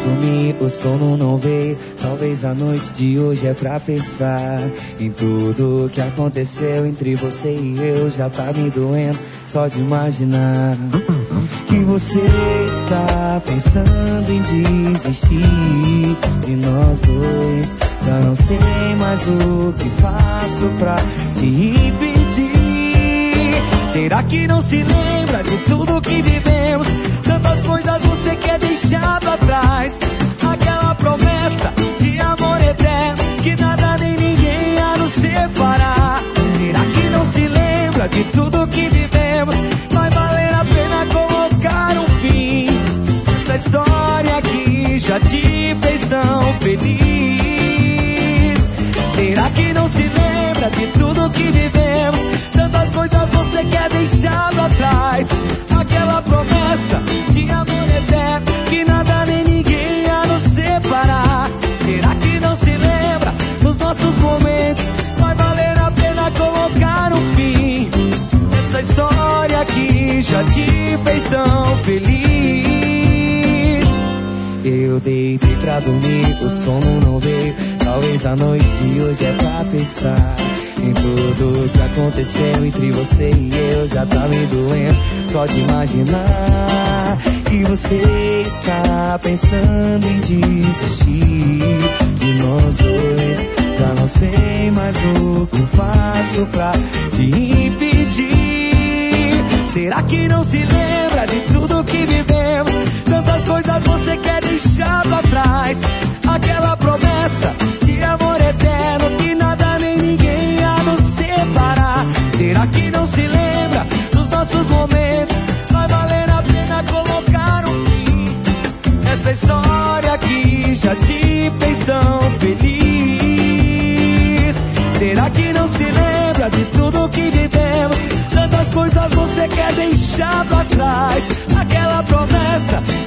dormir, o sono não veio. Talvez a noite de hoje é pra pensar em tudo que aconteceu entre você e eu. Já tá me doendo só de imaginar que você está pensando em desistir de nós dois. Já não sei mais o que faço pra te impedir. Será que não se lembra de tudo que vivemos? Tantas coisas você quer deixar pra trás. Aquela promessa de amor eterno, que nada nem ninguém ia nos separar. Será que não se lembra de tudo que vivemos? Vai valer a pena colocar um fim essa história que já te fez tão feliz. Será que não se lembra de tudo que vivemos? Tantas coisas você quer deixar pra trás. Aquela promessa de amor eterno, que nada nem ninguém ia nos separar. Será que não se lembra dos nossos momentos? Vai valer a pena colocar um fim essa história que já te fez tão feliz. Eu deitei pra dormir, o sono não veio. Talvez a noite de hoje é pra pensar em tudo que aconteceu entre você e eu. Já tá me doendo só de imaginar que você está pensando em desistir de nós dois. Já não sei mais o que faço pra te impedir. Será que não se lembra de tudo que vivemos? Tantas coisas você quer deixar pra trás. Aquela promessa de amor eterno, que nada nem ninguém ia nos separar. Será que não se lembra dos nossos momentos? Vai valer a pena colocar um fim essa história que já te fez tão feliz. Será que não se lembra de tudo que vivemos? Tantas coisas você quer deixar pra trás. Aquela promessa